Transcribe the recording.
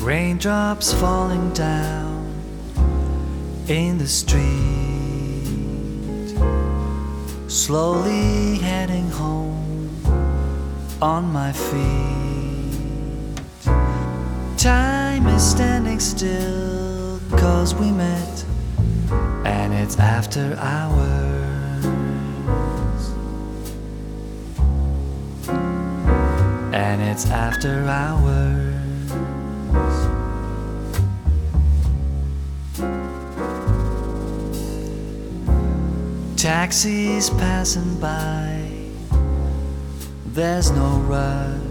Raindrops falling down in the street, slowly heading home on my feet. Time is standing still 'cause we met, and it's after hours, and it's after hours. Taxis passing by, there's no rush.